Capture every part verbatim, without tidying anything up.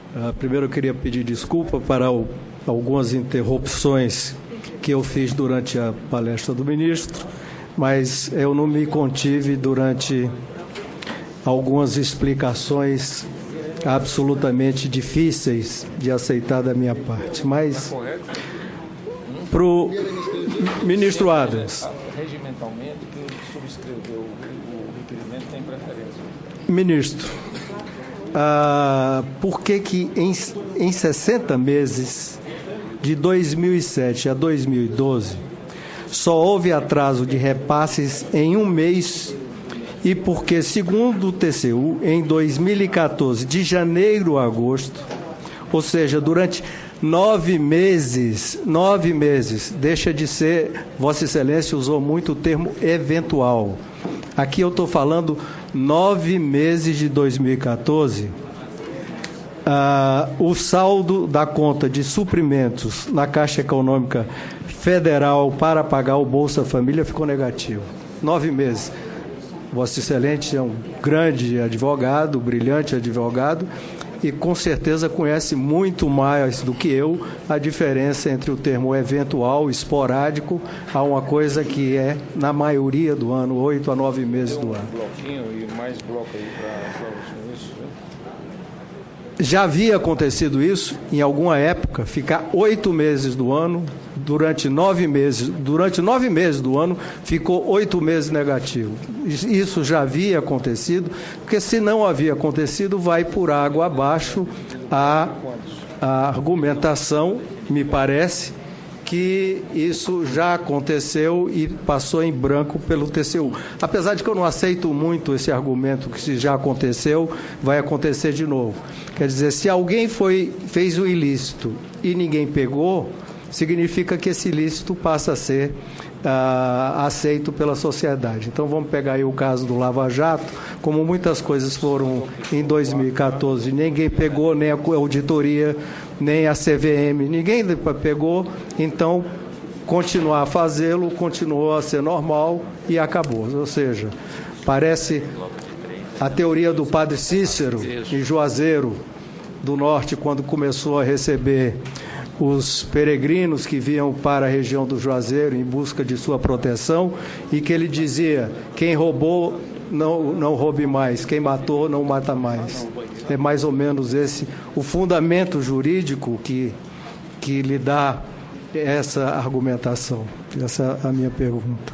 Uh, primeiro eu queria pedir desculpa para o, algumas interrupções que eu fiz durante a palestra do ministro, mas eu não me contive durante algumas explicações absolutamente difíceis de aceitar da minha parte. Mas, para o ministro Adams, regimentalmente, quem subscreveu o requerimento tem preferência. Ministro, ah, por que que em, em sessenta meses, de dois mil e sete a dois mil e doze, só houve atraso de repasses em um mês e porque, segundo o T C U, em dois mil e quatorze, de janeiro a agosto, ou seja, durante nove meses, nove meses, deixa de ser, Vossa Excelência usou muito o termo eventual. Aqui eu estou falando nove meses de dois mil e quatorze, ah, o saldo da conta de suprimentos na Caixa Econômica Federal para pagar o Bolsa Família ficou negativo. Nove meses. Vossa Excelência é um grande advogado, brilhante advogado, e com certeza conhece muito mais do que eu a diferença entre o termo eventual, esporádico, a uma coisa que é, na maioria do ano, oito a nove meses do ano. Bloquinho e mais bloco aí para isso, né? Já havia acontecido isso, em alguma época, ficar oito meses do ano, durante nove meses, durante nove meses do ano, ficou oito meses negativo. Isso já havia acontecido, porque se não havia acontecido, vai por água abaixo a, a argumentação, me parece, que isso já aconteceu e passou em branco pelo T C U. Apesar de que eu não aceito muito esse argumento que se já aconteceu, vai acontecer de novo. Quer dizer, se alguém foi, fez o ilícito e ninguém pegou, significa que esse ilícito passa a ser ah, aceito pela sociedade. Então vamos pegar aí o caso do Lava Jato, como muitas coisas foram em dois mil e quatorze, ninguém pegou, nem a auditoria, nem a C V M, ninguém pegou, então continuar a fazê-lo, continuou a ser normal e acabou. Ou seja, parece a teoria do padre Cícero, em Juazeiro do Norte, quando começou a receber os peregrinos que vinham para a região do Juazeiro em busca de sua proteção, e que ele dizia, quem roubou não, não roube mais, quem matou não mata mais. É mais ou menos esse o fundamento jurídico que, que lhe dá essa argumentação. Essa é a minha pergunta.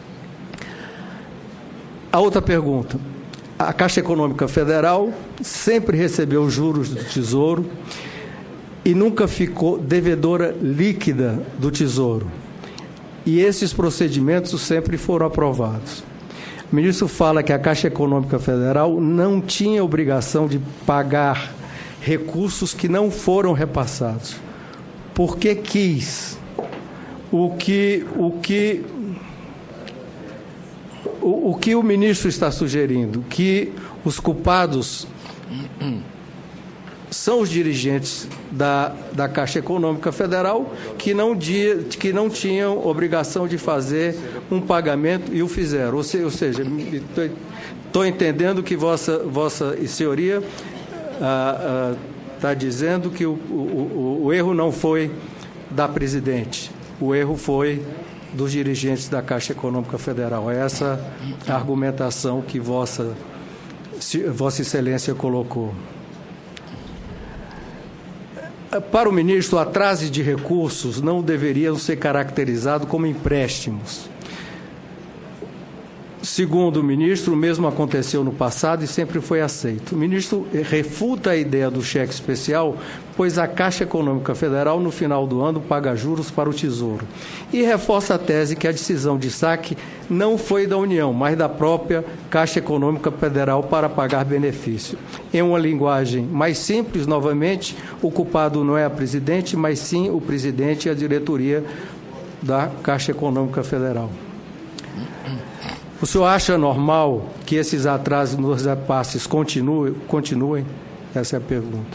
A outra pergunta. A Caixa Econômica Federal sempre recebeu juros do Tesouro e nunca ficou devedora líquida do Tesouro. E esses procedimentos sempre foram aprovados. O ministro fala que a Caixa Econômica Federal não tinha obrigação de pagar recursos que não foram repassados. Porque quis. O que o, que, o, o, que o ministro está sugerindo? Que os culpados são os dirigentes da, da Caixa Econômica Federal que não, dia, que não tinham obrigação de fazer um pagamento e o fizeram. Ou, se, ou seja, estou entendendo que Vossa, vossa Senhoria está ah, ah, dizendo que o, o, o erro não foi da presidente, o erro foi dos dirigentes da Caixa Econômica Federal. É essa a argumentação que Vossa, Vossa Excelência colocou. Para o ministro, o atraso de recursos não deveriam ser caracterizados como empréstimos. Segundo o ministro, o mesmo aconteceu no passado e sempre foi aceito. O ministro refuta a ideia do cheque especial, pois a Caixa Econômica Federal, no final do ano, paga juros para o Tesouro. E reforça a tese que a decisão de saque não foi da União, mas da própria Caixa Econômica Federal para pagar benefício. Em uma linguagem mais simples, novamente, o culpado não é a presidente, mas sim o presidente e a diretoria da Caixa Econômica Federal. O senhor acha normal que esses atrasos nos repasses continuem? continuem? Essa é a pergunta.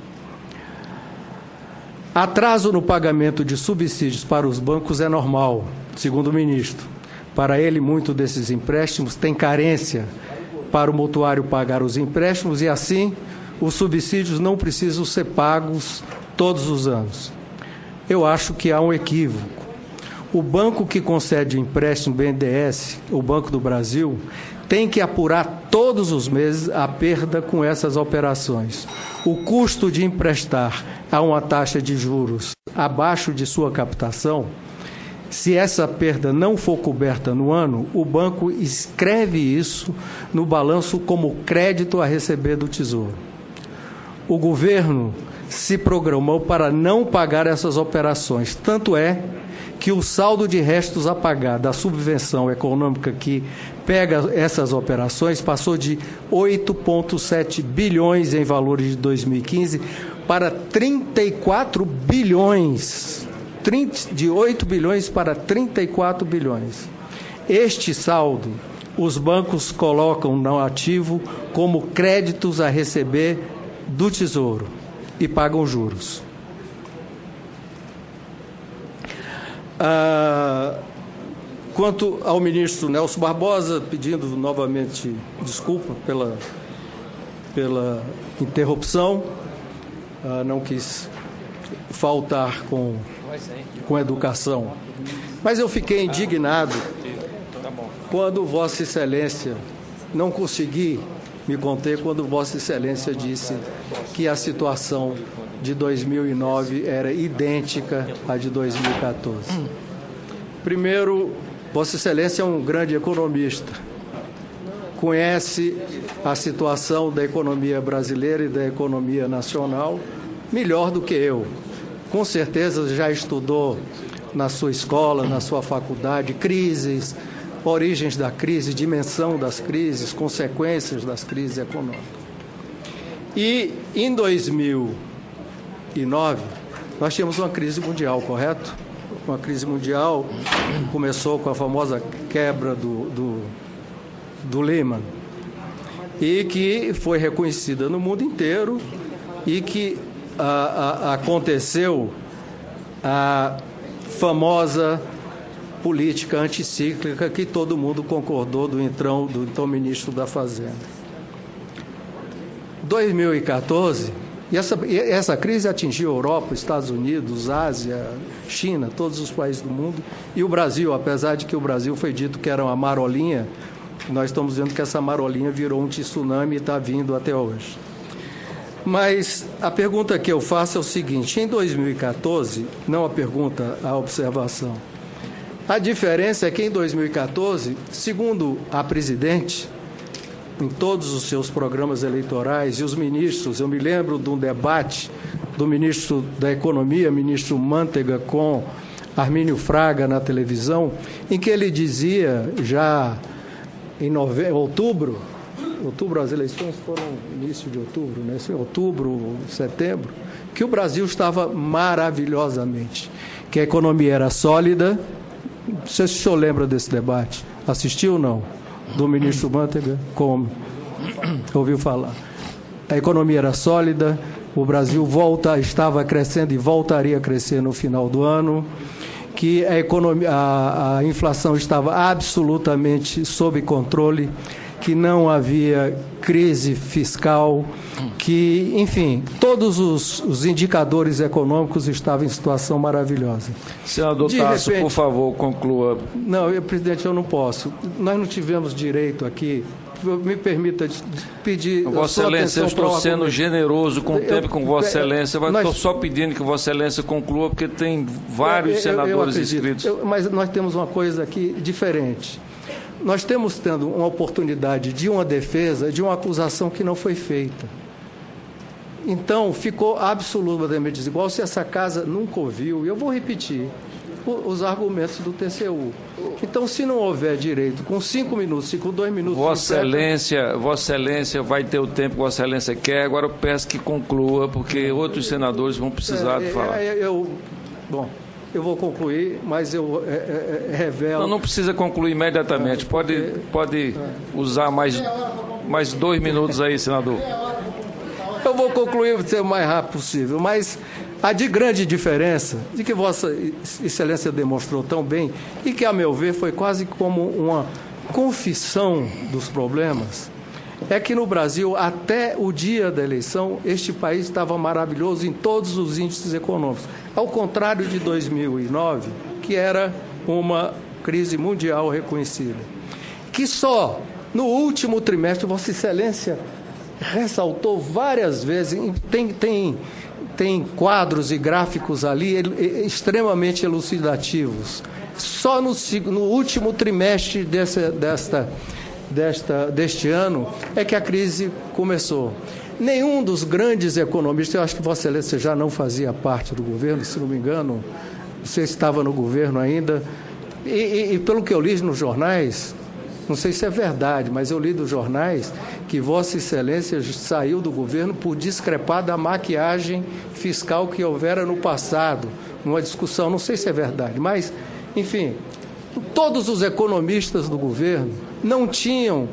Atraso no pagamento de subsídios para os bancos é normal, segundo o ministro. Para ele, muito desses empréstimos tem carência para o mutuário pagar os empréstimos e, assim, os subsídios não precisam ser pagos todos os anos. Eu acho que há um equívoco. O banco que concede o empréstimo, B N D E S, o Banco do Brasil, tem que apurar todos os meses a perda com essas operações. O custo de emprestar a uma taxa de juros abaixo de sua captação, se essa perda não for coberta no ano, o banco escreve isso no balanço como crédito a receber do Tesouro. O governo se programou para não pagar essas operações, tanto é que o saldo de restos a pagar da subvenção econômica que pega essas operações passou de oito vírgula sete bilhões em valores de dois mil e quinze para trinta e quatro bilhões, de oito bilhões para trinta e quatro bilhões. Este saldo, os bancos colocam no ativo como créditos a receber do Tesouro e pagam juros. Ah, quanto ao ministro Nelson Barbosa, pedindo novamente desculpa pela, pela interrupção, ah, não quis faltar com, com educação, mas eu fiquei indignado quando Vossa Excelência não consegui me conter quando Vossa Excelência disse que a situação de dois mil e nove era idêntica à de dois mil e quatorze. Primeiro, Vossa Excelência é um grande economista, conhece a situação da economia brasileira e da economia nacional melhor do que eu. Com certeza já estudou na sua escola, na sua faculdade, crises, origens da crise, dimensão das crises, consequências das crises econômicas. E em dois mil e nove, nós tínhamos uma crise mundial, correto? Uma crise mundial começou com a famosa quebra do, do, do Lehman, e que foi reconhecida no mundo inteiro e que a, a, aconteceu a famosa política anticíclica que todo mundo concordou do então, do então ministro da Fazenda. dois mil e quatorze, e essa, essa crise atingiu a Europa, Estados Unidos, Ásia, China, todos os países do mundo, e o Brasil, apesar de que o Brasil foi dito que era uma marolinha, nós estamos vendo que essa marolinha virou um tsunami e está vindo até hoje. Mas a pergunta que eu faço é o seguinte: em dois mil e quatorze, não a pergunta, a observação, a diferença é que em dois mil e quatorze, segundo a presidente, em todos os seus programas eleitorais, e os ministros, eu me lembro de um debate do ministro da Economia, ministro Mantega, com Armínio Fraga na televisão, em que ele dizia, já em nove... outubro, outubro, as eleições foram no início de outubro, né? Outubro, setembro, que o Brasil estava maravilhosamente, que a economia era sólida. Não sei se o senhor lembra desse debate. Assistiu ou não? Do ministro Mantega? Como? Ouviu falar. A economia era sólida, o Brasil volta, estava crescendo e voltaria a crescer no final do ano, que a, economia, a, a inflação estava absolutamente sob controle, que não havia crise fiscal, que, enfim, todos os, os indicadores econômicos estavam em situação maravilhosa. Senador Tasso, repente, por favor, conclua. Não, eu, presidente, eu não posso. Nós não tivemos direito aqui, me permita pedir... Vossa Excelência, eu estou sendo generoso com o tempo com Vossa Excelência, mas nós, estou só pedindo que Vossa Excelência conclua, porque tem vários eu, senadores eu inscritos. Eu, mas nós temos uma coisa aqui diferente. Nós temos tendo uma oportunidade de uma defesa de uma acusação que não foi feita. Então, ficou absolutamente desigual se essa casa nunca ouviu, e eu vou repetir, os argumentos do T C U. Então, se não houver direito, com cinco minutos, com dois minutos... Vossa Excelência, Vossa Excelência vai ter o tempo que Vossa Excelência quer, agora eu peço que conclua, porque outros senadores vão precisar é, de falar. É, eu, bom... Eu vou concluir, mas eu é, é, revelo... Não, não precisa concluir imediatamente. Pode, porque... pode usar mais, mais dois minutos aí, senador. Eu vou concluir o mais rápido possível, mas a de grande diferença, de que Vossa Excelência demonstrou tão bem, e que, a meu ver, foi quase como uma confissão dos problemas, é que no Brasil, até o dia da eleição, este país estava maravilhoso em todos os índices econômicos. Ao contrário de dois mil e nove, que era uma crise mundial reconhecida. Que só no último trimestre, Vossa Excelência ressaltou várias vezes, tem, tem, tem quadros e gráficos ali extremamente elucidativos. Só no, no último trimestre dessa, desta, desta, deste ano é que a crise começou. Nenhum dos grandes economistas, eu acho que Vossa Excelência já não fazia parte do governo, se não me engano, você estava no governo ainda, e, e, e pelo que eu li nos jornais, não sei se é verdade, mas eu li dos jornais que Vossa Excelência saiu do governo por discrepar da maquiagem fiscal que houvera no passado, numa discussão, não sei se é verdade, mas, enfim, todos os economistas do governo não tinham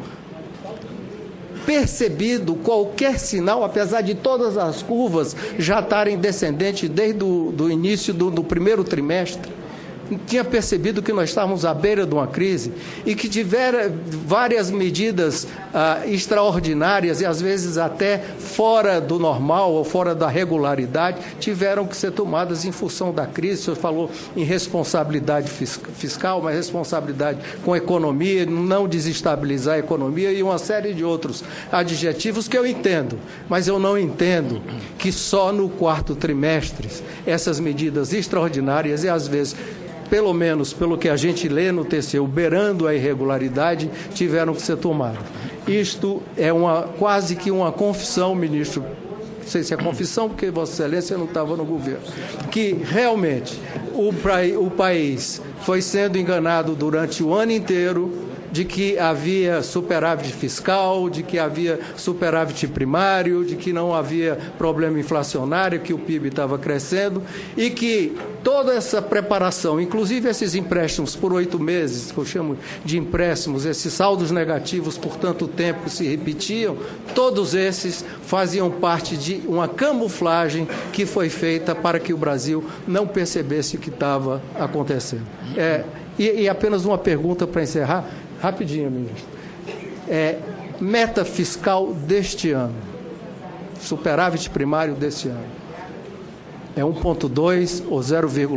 percebido qualquer sinal, apesar de todas as curvas já estarem descendentes desde o do início do, do primeiro trimestre, tinha percebido que nós estávamos à beira de uma crise e que tiveram várias medidas ah, extraordinárias e às vezes até fora do normal ou fora da regularidade tiveram que ser tomadas em função da crise. O senhor falou em responsabilidade fiscal, mas responsabilidade com a economia, não desestabilizar a economia e uma série de outros adjetivos que eu entendo, mas eu não entendo que só no quarto trimestre essas medidas extraordinárias e às vezes, pelo menos pelo que a gente lê no T C U, beirando a irregularidade, tiveram que ser tomadas. Isto é uma, quase que uma confissão, ministro, não sei se é confissão, porque Vossa Excelência não estava no governo, que realmente o, o país foi sendo enganado durante o ano inteiro, de que havia superávit fiscal, de que havia superávit primário, de que não havia problema inflacionário, que o P I B estava crescendo e que toda essa preparação, inclusive esses empréstimos por oito meses, que eu chamo de empréstimos, esses saldos negativos por tanto tempo se repetiam, todos esses faziam parte de uma camuflagem que foi feita para que o Brasil não percebesse o que estava acontecendo. É, e, e apenas uma pergunta para encerrar, rapidinho, ministro. É, meta fiscal deste ano, superávit primário deste ano, é um ponto dois ou zero vírgula